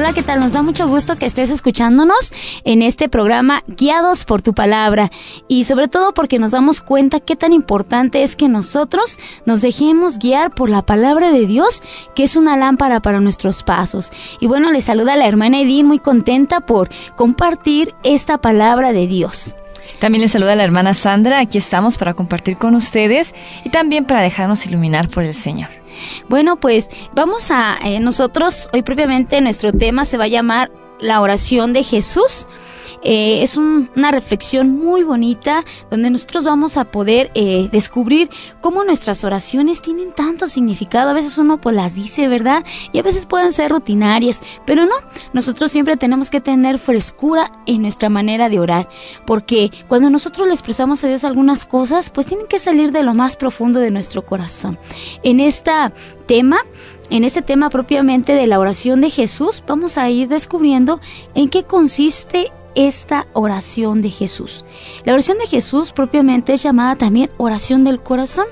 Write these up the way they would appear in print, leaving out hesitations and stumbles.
Hola, ¿qué tal? Nos da mucho gusto que estés escuchándonos en este programa Guiados por tu Palabra, y sobre todo porque nos damos cuenta qué tan importante es que nosotros nos dejemos guiar por la palabra de Dios, que es una lámpara para nuestros pasos. Y bueno, les saluda la hermana Edith, muy contenta por compartir esta palabra de Dios. También les saluda la hermana Sandra. Aquí estamos para compartir con ustedes y también para dejarnos iluminar por el Señor. Bueno, pues vamos a nosotros, hoy propiamente nuestro tema se va a llamar la oración de Jesús. Es una reflexión muy bonita donde nosotros vamos a poder descubrir cómo nuestras oraciones tienen tanto significado. A veces uno pues las dice, ¿verdad? Y a veces pueden ser rutinarias, pero no, nosotros siempre tenemos que tener frescura en nuestra manera de orar, porque cuando nosotros le expresamos a Dios algunas cosas, pues tienen que salir de lo más profundo de nuestro corazón. En este tema propiamente de la oración de Jesús, vamos a ir descubriendo en qué consiste esta oración de Jesús. La oración de Jesús propiamente es llamada también oración del corazón.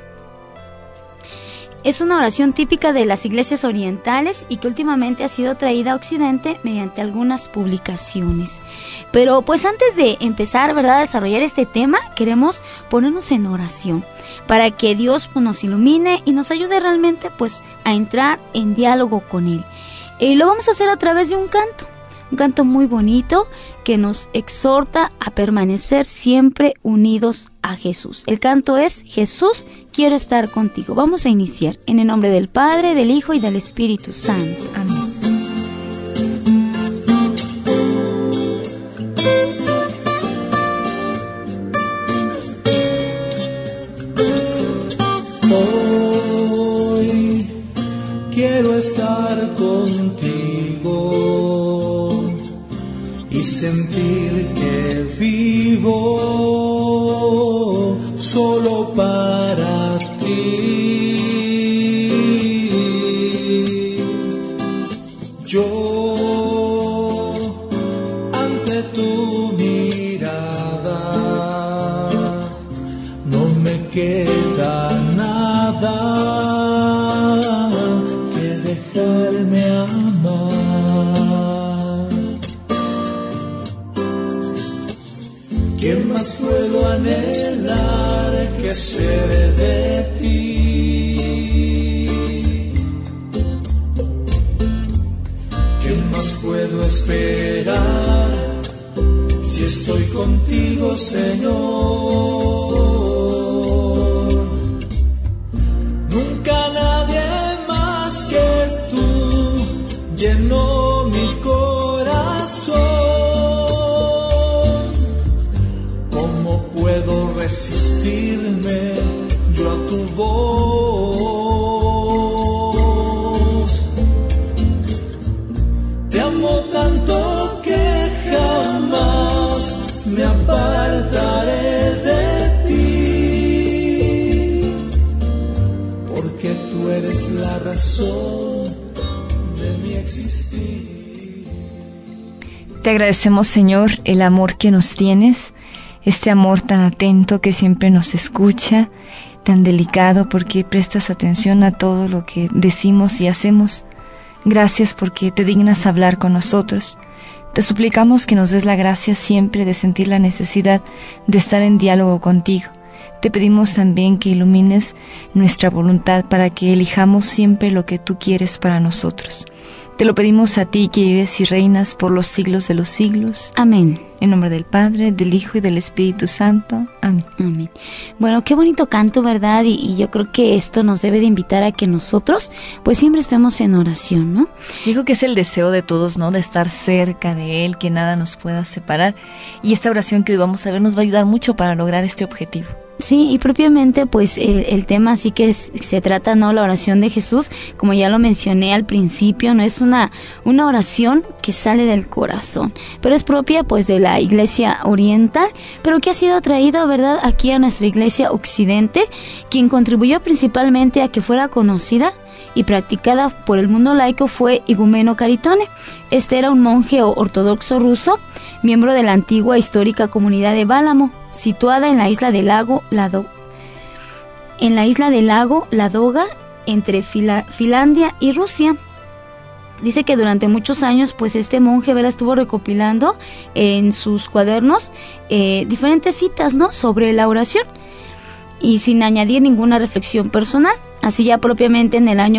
Es una oración típica de las iglesias orientales y que últimamente ha sido traída a Occidente mediante algunas publicaciones. Pero pues antes de empezar, ¿verdad?, a desarrollar este tema, queremos ponernos en oración para que Dios pues, nos ilumine y nos ayude realmente pues a entrar en diálogo con Él. Y lo vamos a hacer a través de un canto muy bonito que nos exhorta a permanecer siempre unidos a Jesús. El canto es Jesús, quiero estar contigo. Vamos a iniciar en el nombre del Padre, del Hijo y del Espíritu Santo. Amén. Hoy quiero estar contigo y sentir que vivo solo para ti. Yo ante tu mirada no me queda nada que dejarme amar. ¿Qué más puedo anhelar que ser de ti? ¿Qué más puedo esperar si estoy contigo, Señor? Nunca nadie más que tú llenó mi corazón. Puedo resistirme yo a tu voz. Te amo tanto que jamás me apartaré de ti, porque tú eres la razón de mi existir. Te agradecemos, Señor, el amor que nos tienes, este amor tan atento que siempre nos escucha, tan delicado porque prestas atención a todo lo que decimos y hacemos. Gracias porque te dignas hablar con nosotros. Te suplicamos que nos des la gracia siempre de sentir la necesidad de estar en diálogo contigo. Te pedimos también que ilumines nuestra voluntad para que elijamos siempre lo que tú quieres para nosotros. Te lo pedimos a ti que vives y reinas por los siglos de los siglos. Amén. En nombre del Padre, del Hijo y del Espíritu Santo. Amén. Amén. Bueno, qué bonito canto, ¿verdad? Y yo creo que esto nos debe de invitar a que nosotros pues siempre estemos en oración, ¿no? Digo que es el deseo de todos, ¿no? De estar cerca de Él, que nada nos pueda separar. Y esta oración que hoy vamos a ver nos va a ayudar mucho para lograr este objetivo. Sí, y propiamente pues el tema sí que se trata, ¿no? La oración de Jesús, como ya lo mencioné al principio, no es una oración que sale del corazón, pero es propia pues de la iglesia oriental, pero que ha sido traída, ¿verdad?, aquí a nuestra iglesia occidente, quien contribuyó principalmente a que fuera conocida y practicada por el mundo laico fue Igumeno Caritone. Este era un monje ortodoxo ruso, miembro de la antigua histórica comunidad de Bálamo, situada en la isla del lago Ladoga, entre Finlandia y Rusia. Dice que durante muchos años, pues este monje, ¿verdad?, estuvo recopilando en sus cuadernos diferentes citas, ¿no?, sobre la oración, y sin añadir ninguna reflexión personal. Así ya propiamente en el año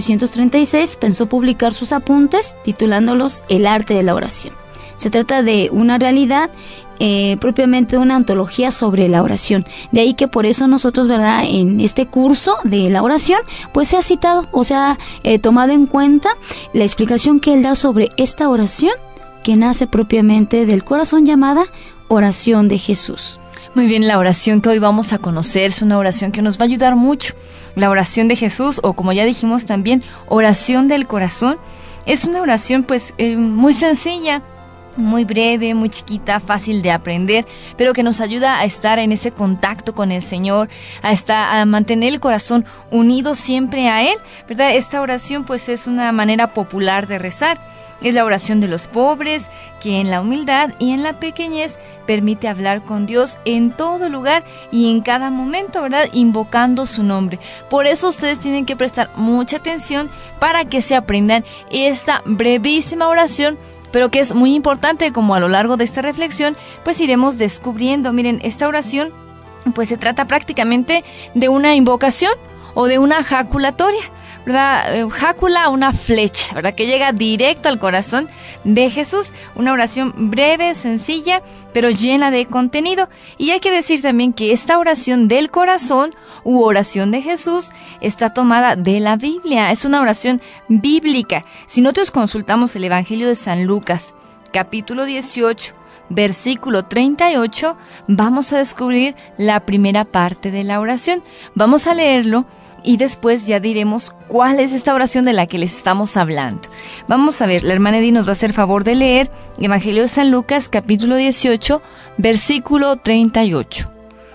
1936 pensó publicar sus apuntes titulándolos El arte de la oración. Se trata de una realidad, propiamente una antología sobre la oración. De ahí que por eso nosotros, ¿verdad?, en este curso de la oración, pues se ha citado o se ha tomado en cuenta la explicación que él da sobre esta oración que nace propiamente del corazón, llamada oración de Jesús. Muy bien, la oración que hoy vamos a conocer es una oración que nos va a ayudar mucho. La oración de Jesús, o como ya dijimos también, oración del corazón, es una oración pues muy sencilla, muy breve, muy chiquita, fácil de aprender, pero que nos ayuda a estar en ese contacto con el Señor, a mantener el corazón unido siempre a Él, ¿verdad? Esta oración pues es una manera popular de rezar. Es la oración de los pobres, que en la humildad y en la pequeñez permite hablar con Dios en todo lugar y en cada momento, ¿verdad?, invocando su nombre. Por eso ustedes tienen que prestar mucha atención para que se aprendan esta brevísima oración, pero que es muy importante, como a lo largo de esta reflexión, pues iremos descubriendo. Miren, esta oración, pues se trata prácticamente de una invocación o de una jaculatoria, ¿verdad? Jácula, una flecha, ¿verdad?, que llega directo al corazón de Jesús. Una oración breve, sencilla, pero llena de contenido. Y hay que decir también que esta oración del corazón u oración de Jesús está tomada de la Biblia. Es una oración bíblica. Si nosotros consultamos el Evangelio de San Lucas, capítulo 18, versículo 38, vamos a descubrir la primera parte de la oración. Vamos a leerlo y después ya diremos cuál es esta oración de la que les estamos hablando. Vamos a ver, la hermana Edith nos va a hacer favor de leer Evangelio de San Lucas, capítulo 18, versículo 38.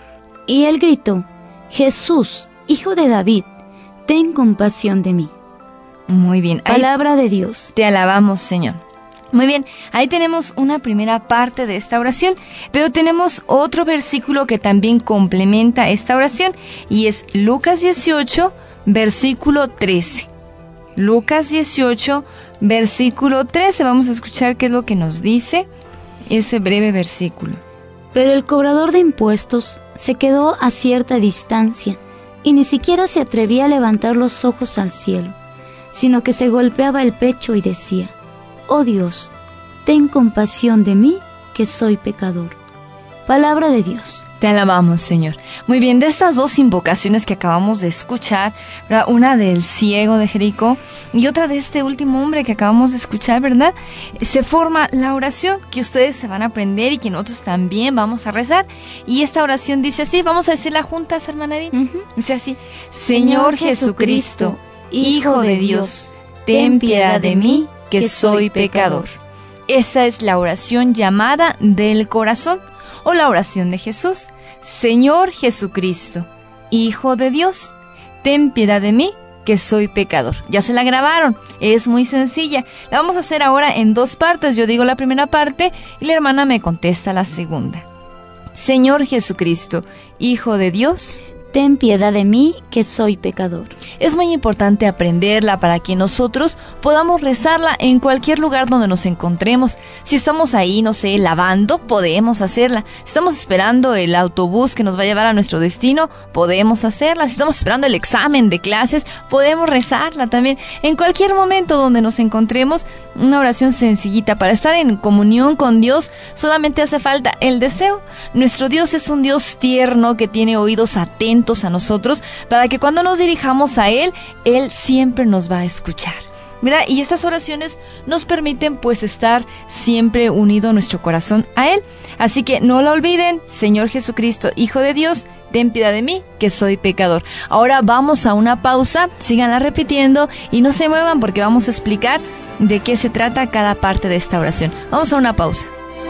Y él gritó: Jesús, Hijo de David, ten compasión de mí. Muy bien. Palabra de Dios. Te alabamos, Señor. Muy bien, ahí tenemos una primera parte de esta oración, pero tenemos otro versículo que también complementa esta oración, y es Lucas 18, versículo 13. Lucas 18, versículo 13. Vamos a escuchar qué es lo que nos dice ese breve versículo. Pero el cobrador de impuestos se quedó a cierta distancia y ni siquiera se atrevía a levantar los ojos al cielo, sino que se golpeaba el pecho y decía: Oh Dios, ten compasión de mí, que soy pecador. Palabra de Dios. Te alabamos, Señor. Muy bien, de estas dos invocaciones que acabamos de escuchar, ¿verdad?, una del ciego de Jericó y otra de este último hombre que acabamos de escuchar, ¿verdad?, se forma la oración que ustedes se van a aprender y que nosotros también vamos a rezar. Y esta oración dice así, vamos a decirla juntas, hermana Edith. Dice así: Señor Jesucristo, Hijo de Dios, ten piedad de mí, que soy pecador. Esa es la oración llamada del corazón, o la oración de Jesús. Señor Jesucristo, Hijo de Dios, ten piedad de mí, que soy pecador. Ya se la grabaron, es muy sencilla. La vamos a hacer ahora en dos partes. Yo digo la primera parte y la hermana me contesta la segunda. Señor Jesucristo, Hijo de Dios, ten piedad de mí, que soy pecador. Es muy importante aprenderla para que nosotros podamos rezarla en cualquier lugar donde nos encontremos. Si estamos ahí, no sé, lavando, podemos hacerla. Si estamos esperando el autobús que nos va a llevar a nuestro destino, podemos hacerla. Si estamos esperando el examen de clases, podemos rezarla también. En cualquier momento donde nos encontremos, una oración sencillita para estar en comunión con Dios. Solamente hace falta el deseo. Nuestro Dios es un Dios tierno que tiene oídos atentos a nosotros, para que cuando nos dirijamos a Él, Él siempre nos va a escuchar, ¿verdad? Y estas oraciones nos permiten pues estar siempre unido nuestro corazón a Él. Así que no la olviden. Señor Jesucristo, Hijo de Dios, ten piedad de mí, que soy pecador. Ahora vamos a una pausa, síganla repitiendo y no se muevan porque vamos a explicar de qué se trata cada parte de esta oración. Vamos a una pausa.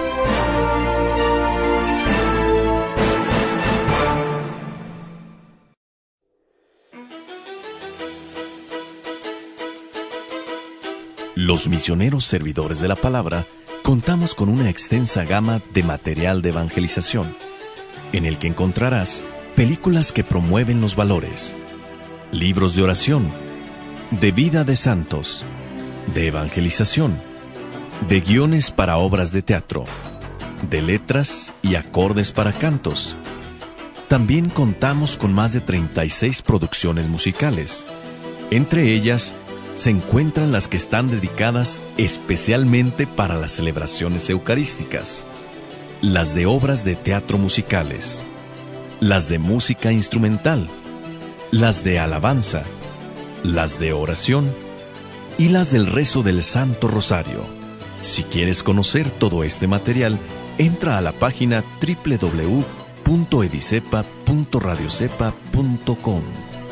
Los misioneros servidores de la palabra contamos con una extensa gama de material de evangelización, en el que encontrarás películas que promueven los valores, libros de oración, de vida de santos, de evangelización, de guiones para obras de teatro, de letras y acordes para cantos. También contamos con más de 36 producciones musicales. Entre ellas se encuentran las que están dedicadas especialmente para las celebraciones eucarísticas, las de obras de teatro musicales, las de música instrumental, las de alabanza, las de oración y las del rezo del Santo Rosario. Si quieres conocer todo este material, entra a la página www.edicepa.radiocepa.com.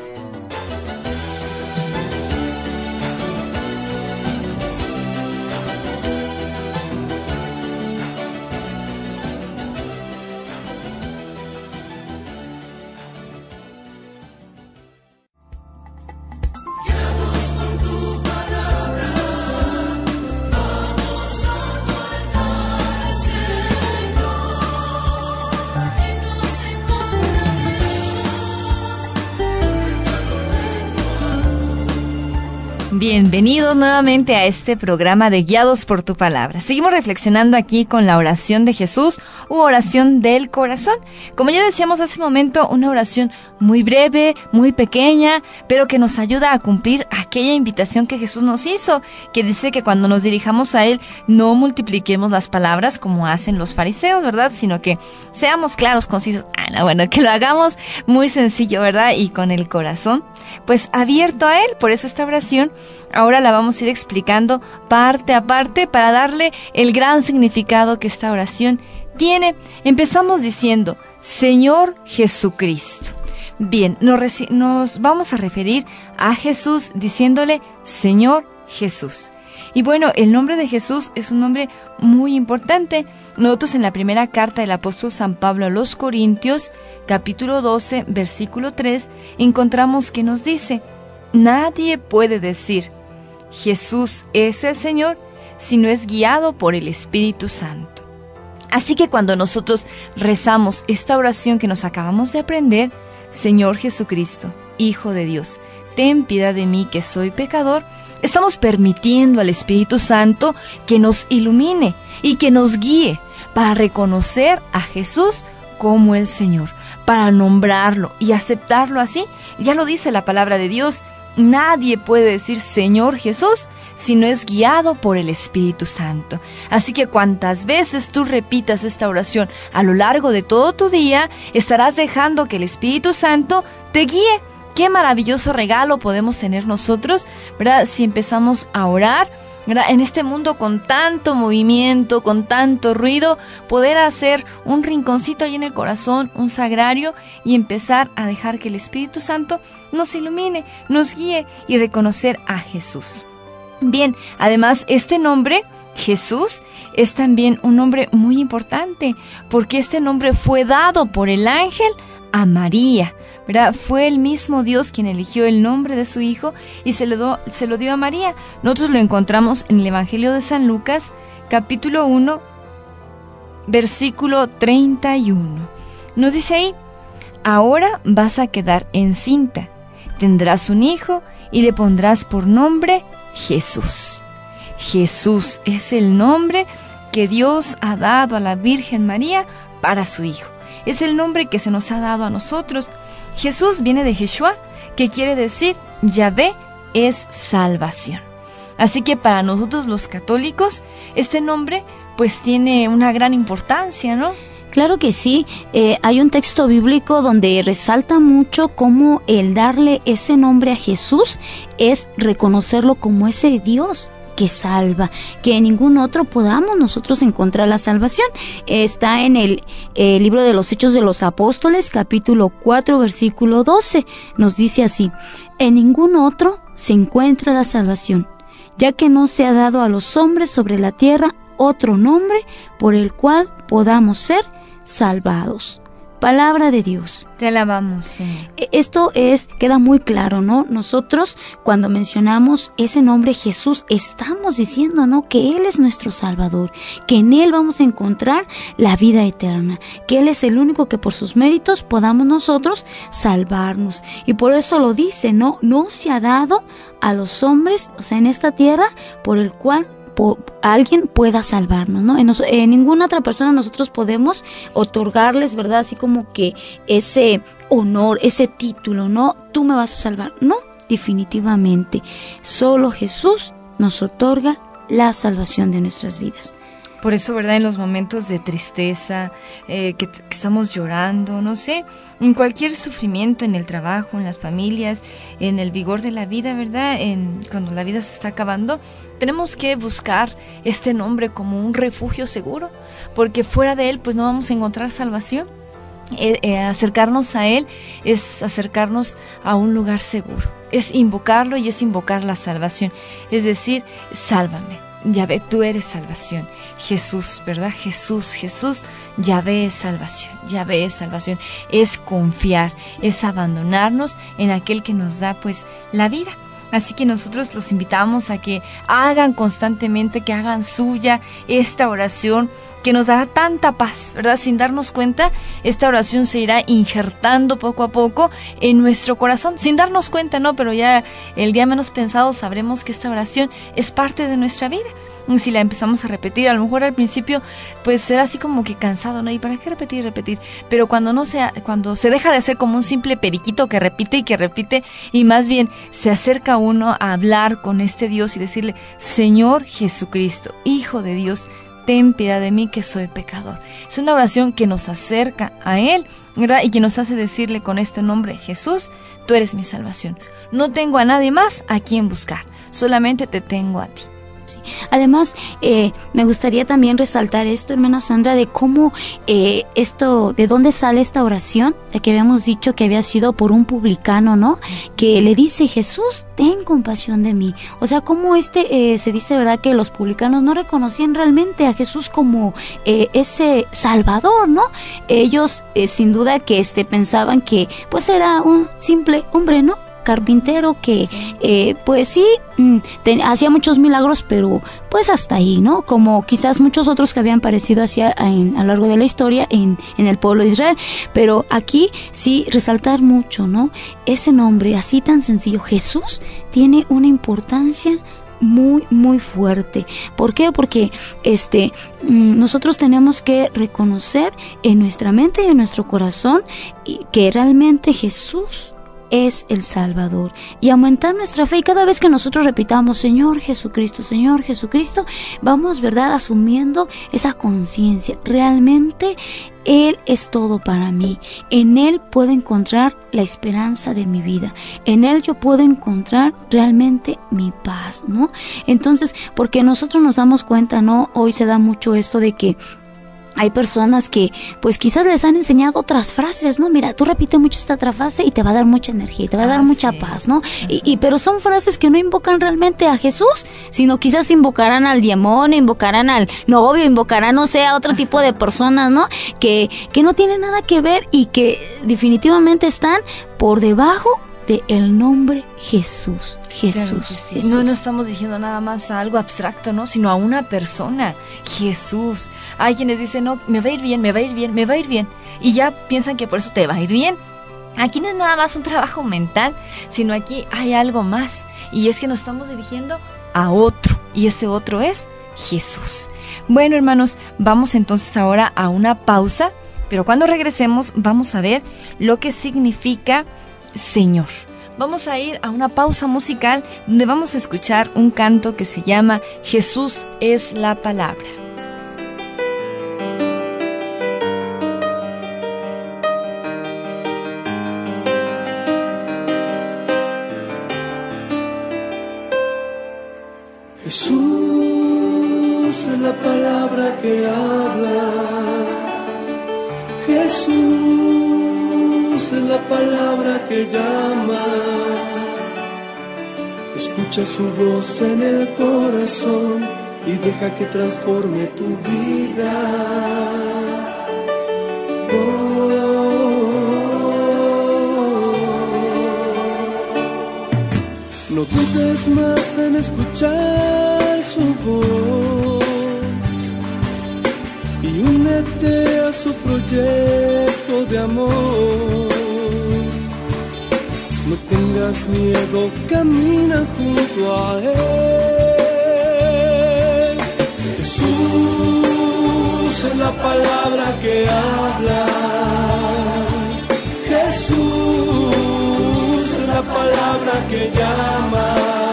Bienvenidos nuevamente a este programa de Guiados por tu Palabra. Seguimos reflexionando aquí con la oración de Jesús u oración del corazón. Como ya decíamos hace un momento, una oración muy breve, muy pequeña, pero que nos ayuda a cumplir aquella invitación que Jesús nos hizo, que dice que cuando nos dirijamos a Él no multipliquemos las palabras como hacen los fariseos, ¿verdad? Sino que seamos claros, concisos. Que lo hagamos muy sencillo, ¿verdad? Y con el corazón pues abierto a Él. Por eso esta oración ahora la vamos a ir explicando parte a parte para darle el gran significado que esta oración tiene. Empezamos diciendo, Señor Jesucristo. Bien, nos vamos a referir a Jesús diciéndole Señor Jesús. Y bueno, el nombre de Jesús es un nombre muy importante. Nosotros en la primera carta del apóstol San Pablo a los Corintios, capítulo 12, versículo 3, encontramos que nos dice, nadie puede decir, Jesús es el Señor, si no es guiado por el Espíritu Santo. Así que cuando nosotros rezamos esta oración que nos acabamos de aprender, Señor Jesucristo, Hijo de Dios, ten piedad de mí que soy pecador, estamos permitiendo al Espíritu Santo que nos ilumine y que nos guíe para reconocer a Jesús como el Señor, para nombrarlo y aceptarlo así. Ya lo dice la palabra de Dios, nadie puede decir Señor Jesús si no es guiado por el Espíritu Santo. Así que cuantas veces tú repitas esta oración a lo largo de todo tu día, estarás dejando que el Espíritu Santo te guíe. Qué maravilloso regalo podemos tener nosotros, ¿verdad? Si empezamos a orar, ¿verdad? En este mundo con tanto movimiento, con tanto ruido, poder hacer un rinconcito ahí en el corazón, un sagrario, y empezar a dejar que el Espíritu Santo nos ilumine, nos guíe y reconocer a Jesús. Bien, además este nombre, Jesús, es también un nombre muy importante, porque este nombre fue dado por el ángel a María, ¿verdad? Fue el mismo Dios quien eligió el nombre de su Hijo y se lo dio a María. Nosotros lo encontramos en el Evangelio de San Lucas, capítulo 1, versículo 31. Nos dice ahí, ahora vas a quedar encinta, tendrás un hijo y le pondrás por nombre Jesús. Jesús es el nombre que Dios ha dado a la Virgen María para su Hijo. Es el nombre que se nos ha dado a nosotros. Jesús viene de Yeshua, que quiere decir Yahvé es salvación. Así que para nosotros los católicos, este nombre pues tiene una gran importancia, ¿no? Claro que sí. Hay un texto bíblico donde resalta mucho cómo el darle ese nombre a Jesús es reconocerlo como ese Dios que salva, que en ningún otro podamos nosotros encontrar la salvación. Está en el libro de los Hechos de los Apóstoles, capítulo 4, versículo 12. Nos dice así, en ningún otro se encuentra la salvación, ya que no se ha dado a los hombres sobre la tierra otro nombre por el cual podamos ser salvados. Palabra de Dios. Te alabamos, Señor. Esto queda muy claro, ¿no? Nosotros, cuando mencionamos ese nombre Jesús, estamos diciendo, ¿no?, que Él es nuestro Salvador, que en Él vamos a encontrar la vida eterna, que Él es el único que por sus méritos podamos nosotros salvarnos. Y por eso lo dice, ¿no? No se ha dado a los hombres, o sea, en esta tierra, por el cual alguien pueda salvarnos, ¿no? En ninguna otra persona nosotros podemos otorgarles, ¿verdad? Así como que ese honor, ese título, ¿no? Tú me vas a salvar. No, definitivamente. Solo Jesús nos otorga la salvación de nuestras vidas. Por eso, ¿verdad? En los momentos de tristeza, que estamos llorando, no sé, en cualquier sufrimiento, en el trabajo, en las familias, en el vigor de la vida, ¿verdad? Cuando la vida se está acabando, tenemos que buscar este nombre como un refugio seguro, porque fuera de él, pues no vamos a encontrar salvación. Acercarnos a él es acercarnos a un lugar seguro, es invocarlo y es invocar la salvación, es decir, sálvame. Yahvé, tú eres salvación. Jesús, ¿verdad? Jesús, Yahvé es salvación. Yahvé es salvación. Es confiar, es abandonarnos en aquel que nos da, pues, la vida. Así que nosotros los invitamos a que hagan constantemente, que hagan suya esta oración que nos dará tanta paz, ¿verdad? Sin darnos cuenta, esta oración se irá injertando poco a poco en nuestro corazón, sin darnos cuenta, ¿no? Pero ya el día menos pensado sabremos que esta oración es parte de nuestra vida. Y si la empezamos a repetir, a lo mejor al principio pues será así como que cansado, ¿no? ¿Y para qué repetir? Pero cuando se deja de hacer como un simple periquito que repite y más bien se acerca uno a hablar con este Dios y decirle: Señor Jesucristo, Hijo de Dios, ten piedad de mí que soy pecador. Es una oración que nos acerca a Él, ¿verdad? Y que nos hace decirle con este nombre: Jesús, tú eres mi salvación. No tengo a nadie más a quien buscar, solamente te tengo a ti. Sí. Además, me gustaría también resaltar esto, hermana Sandra, de cómo de dónde sale esta oración, de que habíamos dicho que había sido por un publicano, ¿no? Que le dice: Jesús, ten compasión de mí. O sea, cómo se dice, ¿verdad?, que los publicanos no reconocían realmente a Jesús como ese Salvador, ¿no? Ellos, sin duda, que pensaban que pues era un simple hombre, ¿no?, carpintero que pues sí, hacía muchos milagros, pero pues hasta ahí, ¿no? Como quizás muchos otros que habían aparecido a lo largo de la historia en el pueblo de Israel. Pero aquí sí resaltar mucho, ¿no? Ese nombre así tan sencillo, Jesús, tiene una importancia muy, muy fuerte. ¿Por qué? Porque nosotros tenemos que reconocer en nuestra mente y en nuestro corazón que realmente Jesús es el Salvador, y aumentar nuestra fe. Y cada vez que nosotros repitamos Señor Jesucristo, vamos, ¿verdad?, asumiendo esa conciencia. Realmente Él es todo para mí. En Él puedo encontrar la esperanza de mi vida. En Él yo puedo encontrar realmente mi paz, ¿no? Entonces, porque nosotros nos damos cuenta, ¿no? Hoy se da mucho esto de que hay personas que pues quizás les han enseñado otras frases, ¿no? Mira, tú repite mucho esta otra frase y te va a dar mucha energía, te va a dar mucha paz, ¿no? Pero son frases que no invocan realmente a Jesús, sino quizás invocarán al demonio, invocarán al novio, invocarán, no sé, a otro tipo de personas, ¿no? Que no tienen nada que ver y que definitivamente están por debajo del nombre Jesús. Jesús. Sí. No estamos diciendo nada más a algo abstracto, ¿no? Sino a una persona. Jesús. Hay quienes dicen: no, me va a ir bien. Y ya piensan que por eso te va a ir bien. Aquí no es nada más un trabajo mental, sino aquí hay algo más. Y es que nos estamos dirigiendo a otro. Y ese otro es Jesús. Bueno, hermanos, vamos entonces ahora a una pausa. Pero cuando regresemos vamos a ver lo que significa Señor. Vamos a ir a una pausa musical donde vamos a escuchar un canto que se llama Jesús es la palabra. Jesús es la palabra que habla. Jesús es la palabra que llama. Escucha su voz en el corazón y deja que transforme tu vida. Oh, No dudes más en escuchar su voz y únete a su proyecto de amor. No tengas miedo, camina junto a Él. Jesús es la palabra que habla. Jesús es la palabra que llama.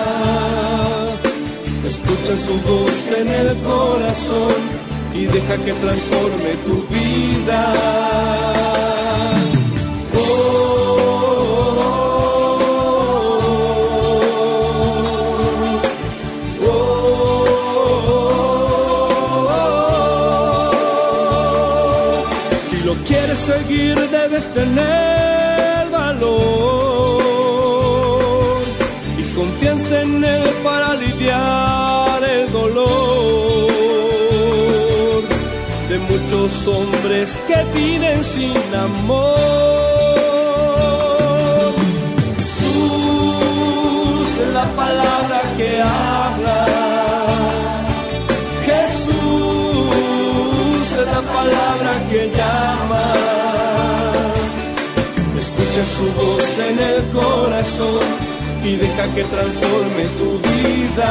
Escucha su voz en el corazón y deja que transforme tu vida. Quieres seguir, debes tener valor y confianza en Él para aliviar el dolor de muchos hombres que viven sin amor. Jesús es la palabra que habla. Jesús es la palabra que llama. Escucha su voz en el corazón y deja que transforme tu vida.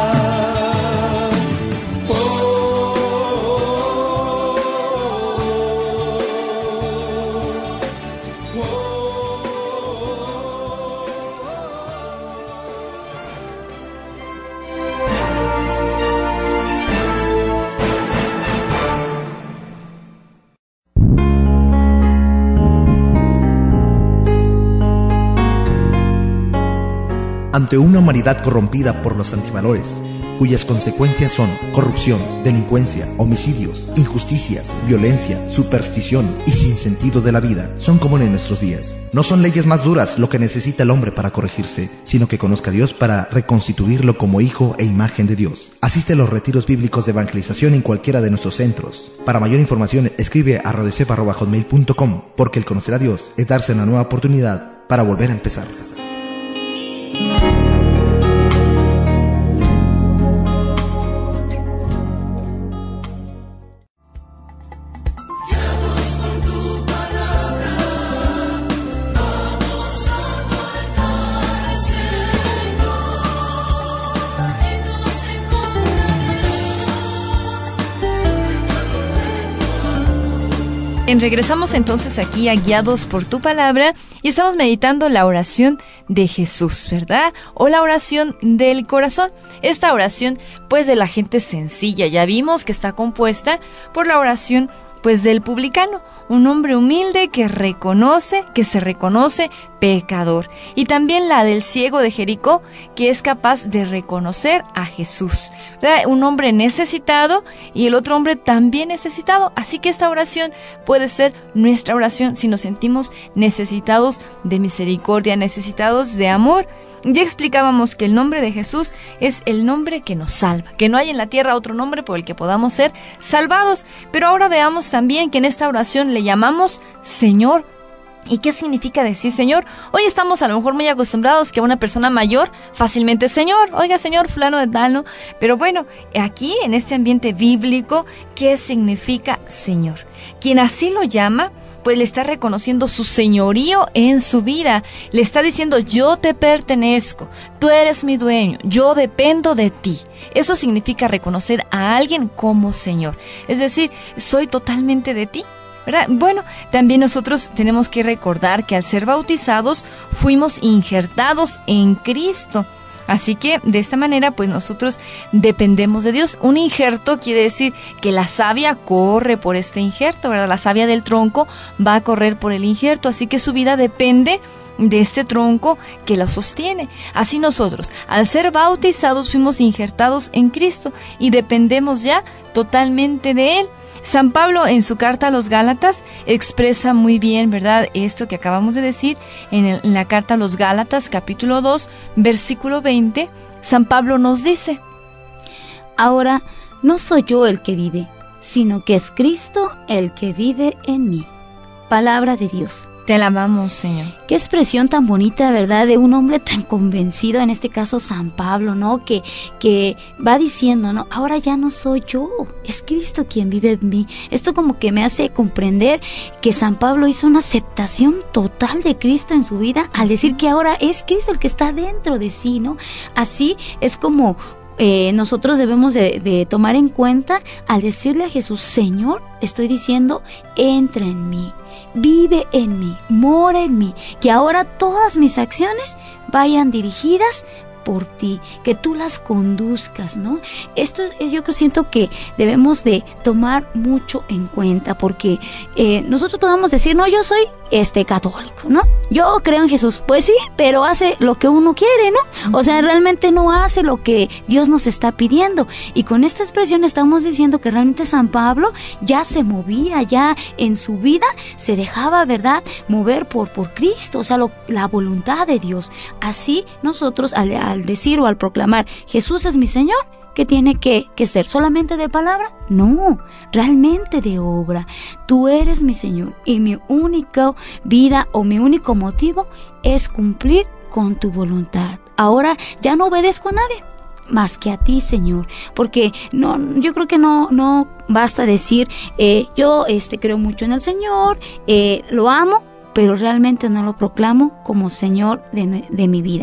Ante una humanidad corrompida por los antivalores, cuyas consecuencias son corrupción, delincuencia, homicidios, injusticias, violencia, superstición y sinsentido de la vida, son comunes en nuestros días. No son leyes más duras lo que necesita el hombre para corregirse, sino que conozca a Dios para reconstituirlo como hijo e imagen de Dios. Asiste a los retiros bíblicos de evangelización en cualquiera de nuestros centros. Para mayor información, escribe a radiocepa@hotmail.com, porque el conocer a Dios es darse una nueva oportunidad para volver a empezar. Regresamos entonces aquí a Guiados por tu Palabra y estamos meditando la oración de Jesús, ¿verdad? O la oración del corazón. Esta oración, pues, de la gente sencilla. Ya vimos que está compuesta por la oración, pues, del publicano, un hombre humilde que se reconoce pecador. Y también la del ciego de Jericó, que es capaz de reconocer a Jesús, ¿verdad? Un hombre necesitado y el otro hombre también necesitado. Así que esta oración puede ser nuestra oración si nos sentimos necesitados de misericordia, necesitados de amor. Ya explicábamos que el nombre de Jesús es el nombre que nos salva, que no hay en la tierra otro nombre por el que podamos ser salvados. Pero ahora veamos también que en esta oración le llamamos Señor. ¿Y qué significa decir Señor? Hoy estamos a lo mejor muy acostumbrados que a una persona mayor fácilmente Señor, oiga Señor fulano de tal, ¿no? Pero bueno, aquí en este ambiente bíblico, ¿qué significa Señor? Quien así lo llama, pues le está reconociendo su señorío en su vida. Le está diciendo, yo te pertenezco, tú eres mi dueño, yo dependo de ti. Eso significa reconocer a alguien como Señor. Es decir, soy totalmente de ti, ¿verdad? Bueno, también nosotros tenemos que recordar que al ser bautizados fuimos injertados en Cristo. Así que de esta manera pues nosotros dependemos de Dios. Un injerto quiere decir que la savia corre por este injerto, ¿verdad? La savia del tronco va a correr por el injerto, así que su vida depende de este tronco que lo sostiene. Así nosotros, al ser bautizados, fuimos injertados en Cristo y dependemos ya totalmente de Él. San Pablo en su carta a los Gálatas expresa muy bien, ¿verdad?, esto que acabamos de decir en la carta a los Gálatas, capítulo 2, versículo 20. San Pablo nos dice: ahora no soy yo el que vive, sino que es Cristo el que vive en mí. Palabra de Dios. Te alabamos, Señor. Qué expresión tan bonita, ¿verdad? De un hombre tan convencido, en este caso San Pablo, ¿no? Que va diciendo, ¿no? Ahora ya no soy yo, es Cristo quien vive en mí. Esto como que me hace comprender que San Pablo hizo una aceptación total de Cristo en su vida al decir que ahora es Cristo el que está dentro de sí, ¿no? Así es como nosotros debemos de tomar en cuenta al decirle a Jesús, Señor, estoy diciendo, entra en mí, vive en mí, mora en mí, que ahora todas mis acciones vayan dirigidas por ti, que tú las conduzcas, ¿no? Esto yo siento que debemos de tomar mucho en cuenta, porque nosotros podemos decir, no, yo soy católico, ¿no? Yo creo en Jesús, pues sí, pero hace lo que uno quiere, ¿no? O sea, realmente no hace lo que Dios nos está pidiendo, y con esta expresión estamos diciendo que realmente San Pablo ya se movía, ya en su vida se dejaba, ¿verdad?, mover por Cristo, o sea, la voluntad de Dios. Así nosotros al decir o al proclamar, Jesús es mi Señor, ¿qué tiene que ser? ¿Solamente de palabra? No, realmente de obra. Tú eres mi Señor y mi única vida o mi único motivo es cumplir con tu voluntad. Ahora ya no obedezco a nadie más que a ti, Señor, porque no, yo creo que no basta decir, yo creo mucho en el Señor, lo amo, pero realmente no lo proclamo como Señor de mi vida.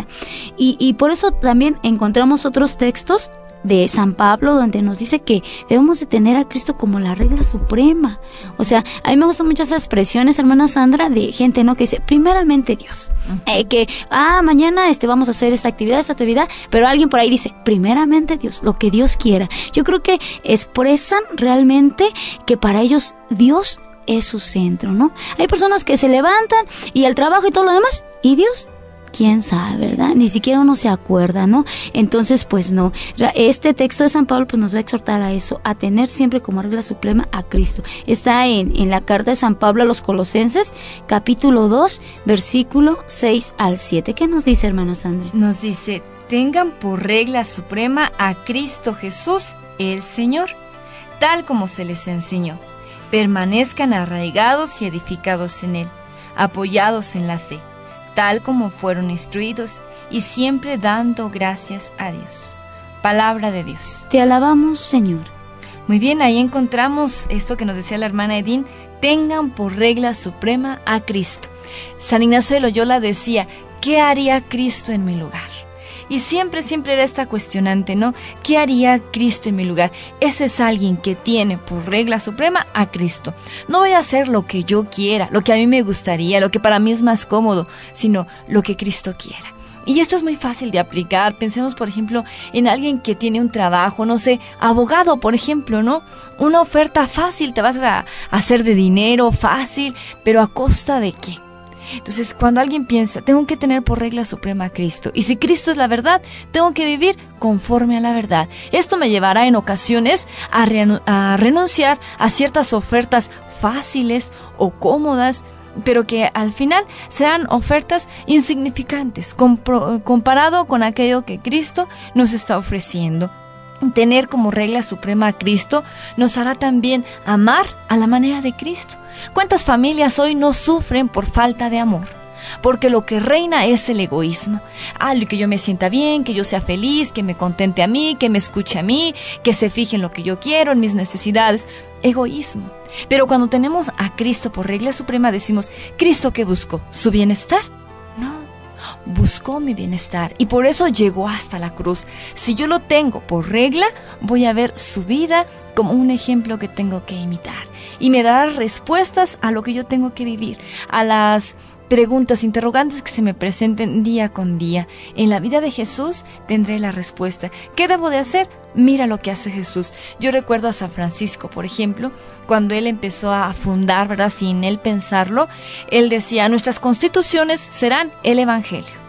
Y por eso también encontramos otros textos de San Pablo donde nos dice que debemos de tener a Cristo como la regla suprema. O sea, a mí me gustan muchas expresiones, hermana Sandra, de gente, ¿no?, que dice, primeramente Dios, que mañana vamos a hacer esta actividad, pero alguien por ahí dice, primeramente Dios, lo que Dios quiera. Yo creo que expresan realmente que para ellos Dios es su centro, ¿no? Hay personas que se levantan y el trabajo y todo lo demás, y Dios, quién sabe, ¿verdad? Ni siquiera uno se acuerda, ¿no? Entonces, pues no. Este texto de San Pablo pues nos va a exhortar a eso, a tener siempre como regla suprema a Cristo. Está en la carta de San Pablo a los Colosenses, capítulo 2, versículo 6 al 7. ¿Qué nos dice, hermana Sandra? Nos dice, tengan por regla suprema a Cristo Jesús, el Señor, tal como se les enseñó. Permanezcan arraigados y edificados en Él, apoyados en la fe, tal como fueron instruidos, y siempre dando gracias a Dios. Palabra de Dios. Te alabamos, Señor. Muy bien, ahí encontramos esto que nos decía la hermana Edith, tengan por regla suprema a Cristo. San Ignacio de Loyola decía, ¿qué haría Cristo en mi lugar? Y siempre era esta cuestionante, ¿no? ¿Qué haría Cristo en mi lugar? Ese es alguien que tiene por regla suprema a Cristo. No voy a hacer lo que yo quiera, lo que a mí me gustaría, lo que para mí es más cómodo, sino lo que Cristo quiera. Y esto es muy fácil de aplicar. Pensemos, por ejemplo, en alguien que tiene un trabajo, no sé, abogado, por ejemplo, ¿no? Una oferta fácil, te vas a hacer de dinero fácil, pero ¿a costa de qué? Entonces, cuando alguien piensa, tengo que tener por regla suprema a Cristo, y si Cristo es la verdad, tengo que vivir conforme a la verdad. Esto me llevará en ocasiones a renunciar a ciertas ofertas fáciles o cómodas, pero que al final serán ofertas insignificantes comparado con aquello que Cristo nos está ofreciendo. Tener como regla suprema a Cristo nos hará también amar a la manera de Cristo. ¿Cuántas familias hoy no sufren por falta de amor? Porque lo que reina es el egoísmo. Que yo me sienta bien, que yo sea feliz, que me contente a mí, que me escuche a mí, que se fije en lo que yo quiero, en mis necesidades. Egoísmo. Pero cuando tenemos a Cristo por regla suprema, decimos, ¿Cristo qué buscó? ¿Su bienestar? No. Buscó mi bienestar y por eso llegó hasta la cruz. Si yo lo tengo por regla, voy a ver su vida como un ejemplo que tengo que imitar, y me dará respuestas a lo que yo tengo que vivir, a las preguntas, interrogantes que se me presenten día con día. En la vida de Jesús tendré la respuesta. ¿Qué debo de hacer? Mira lo que hace Jesús. Yo recuerdo a San Francisco, por ejemplo, cuando él empezó a fundar, ¿verdad?, sin él pensarlo, él decía, nuestras constituciones serán el Evangelio.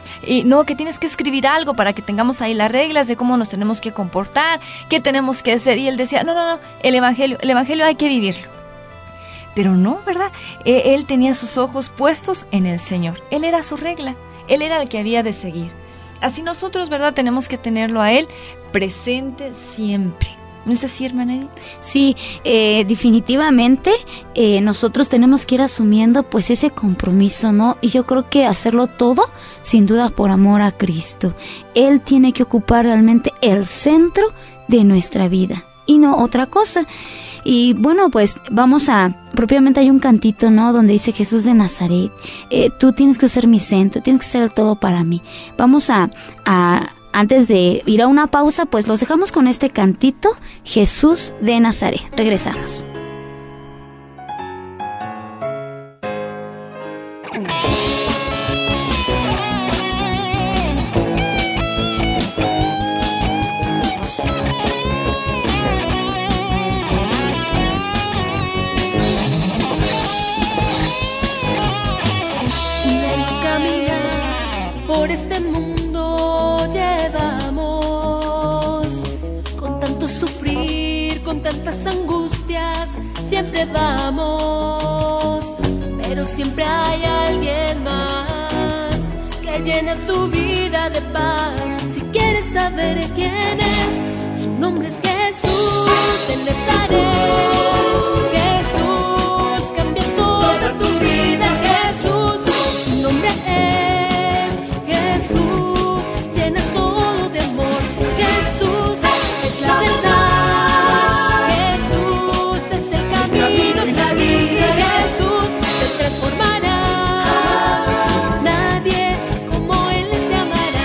Y no, que tienes que escribir algo para que tengamos ahí las reglas de cómo nos tenemos que comportar, qué tenemos que hacer. Y él decía, no, el Evangelio hay que vivirlo. Pero no, ¿verdad? Él tenía sus ojos puestos en el Señor. Él era su regla, Él era el que había de seguir. Así nosotros, ¿verdad?, tenemos que tenerlo a Él presente siempre. ¿No es así, hermana Edith? Sí, definitivamente nosotros tenemos que ir asumiendo pues ese compromiso, ¿no? Y yo creo que hacerlo todo, sin duda, por amor a Cristo. Él tiene que ocupar realmente el centro de nuestra vida y no otra cosa. Y bueno, pues propiamente hay un cantito, ¿no? Donde dice Jesús de Nazaret, tú tienes que ser mi centro, tienes que ser todo para mí. Vamos antes de ir a una pausa, pues los dejamos con este cantito, Jesús de Nazaret. Regresamos. Por este mundo llevamos, con tanto sufrir, con tantas angustias, siempre vamos, pero siempre hay alguien más que llena tu vida de paz. Si quieres saber quién es, su nombre es Jesús de Nazaret. Jesús cambia toda tu vida, Jesús, su nombre es Jesús, llena todo de amor. Jesús es la verdad. Jesús es el camino, es la vida. Jesús te transformará. Nadie como Él te amará.